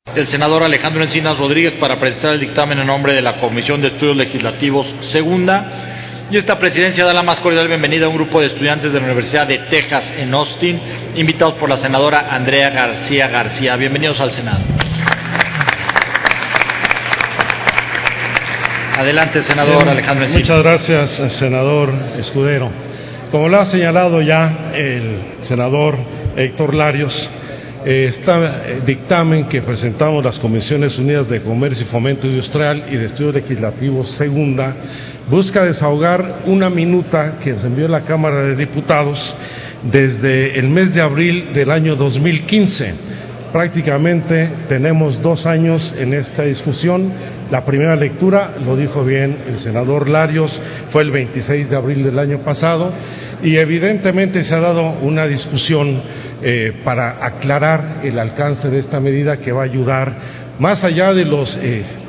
del senador Alejandro Encinas Rodríguez para presentar el dictamen en nombre de la Comisión de Estudios Legislativos Segunda. Y esta presidencia da la más cordial bienvenida a un grupo de estudiantes de la Universidad de Texas en Austin, invitados por la senadora Andrea García García. Bienvenidos al Senado. Adelante, senador Alejandro Encinas. Muchas gracias, senador Escudero. Como lo ha señalado ya el senador Héctor Larios, este dictamen que presentamos las Comisiones Unidas de Comercio y Fomento Industrial y de Estudios Legislativos Segunda busca desahogar una minuta que se envió a la Cámara de Diputados desde el mes de abril del año 2015. Prácticamente tenemos 2 años en esta discusión. La primera lectura, lo dijo bien el senador Larios, fue el 26 de abril del año pasado y evidentemente se ha dado una discusión para aclarar el alcance de esta medida que va a ayudar, más allá de los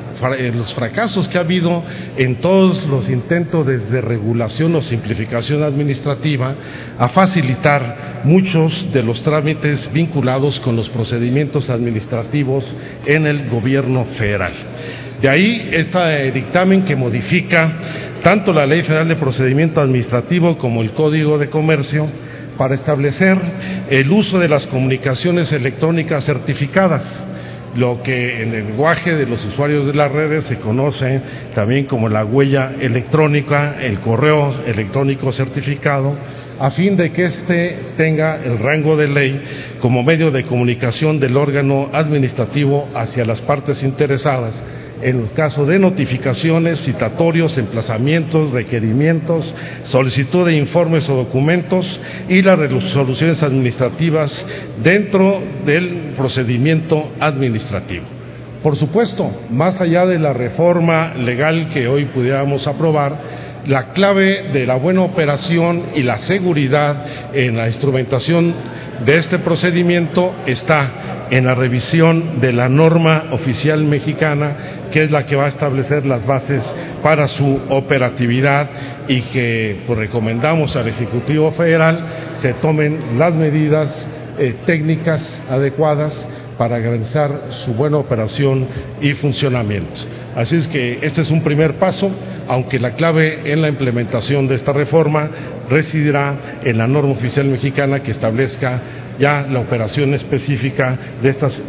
fracasos que ha habido en todos los intentos desde regulación o simplificación administrativa, a facilitar muchos de los trámites vinculados con los procedimientos administrativos en el gobierno federal. De ahí este dictamen que modifica tanto la Ley Federal de Procedimiento Administrativo como el Código de Comercio para establecer el uso de las comunicaciones electrónicas certificadas, lo que en el lenguaje de los usuarios de las redes se conoce también como la huella electrónica, el correo electrónico certificado, a fin de que éste tenga el rango de ley como medio de comunicación del órgano administrativo hacia las partes interesadas, en los casos de notificaciones, citatorios, emplazamientos, requerimientos, solicitud de informes o documentos y las resoluciones administrativas dentro del procedimiento administrativo. Por supuesto, más allá de la reforma legal que hoy pudiéramos aprobar, la clave de la buena operación y la seguridad en la instrumentación de este procedimiento está en la revisión de la norma oficial mexicana, que es la que va a establecer las bases para su operatividad y que recomendamos al Ejecutivo Federal se tomen las medidas técnicas adecuadas para garantizar su buena operación y funcionamiento. Así es que este es un primer paso, aunque la clave en la implementación de esta reforma residirá en la norma oficial mexicana que establezca ya la operación específica de estas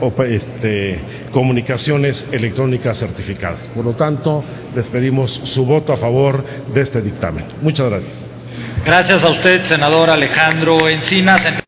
comunicaciones electrónicas certificadas. Por lo tanto, les pedimos su voto a favor de este dictamen. Muchas gracias. Gracias a usted, senador Alejandro Encinas.